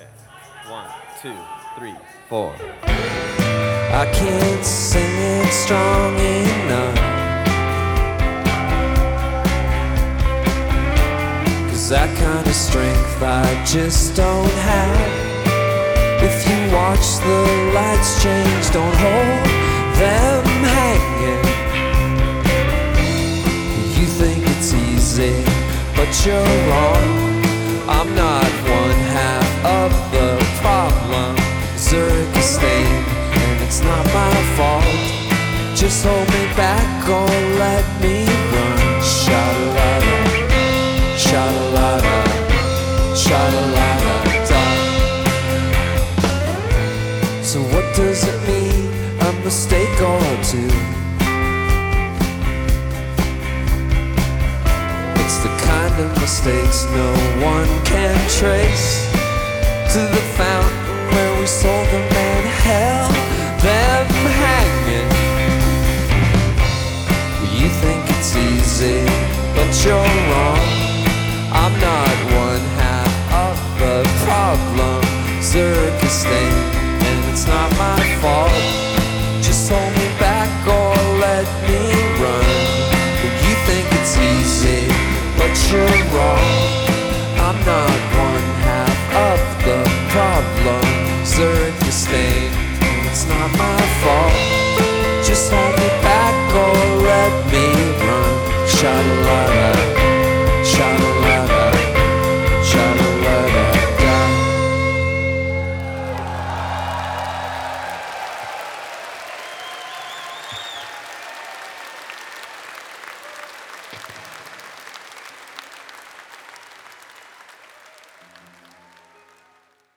One, two, three, four. I can't sing it strong enough, 'cause that kind of strength I just don't have. If you watch the lights change, don't hold them hanging. You think it's easy, but you're wrong. I'm not one half of the problem. Zurich is stained, and it's not my fault. Just hold me back or let me run. Sha-la-la-la, sha-la-la-la, sha-la-la-la-da. So what does it mean, a mistake or two? It's the kind of mistakes no one can trace to the fountain where we saw the man held them hanging. You think it's easy, but you're wrong. I'm not one half of the problem. Zurich is stained, and it's not my fault. Just hold me back or let me run. You think it's easy, but you're wrong.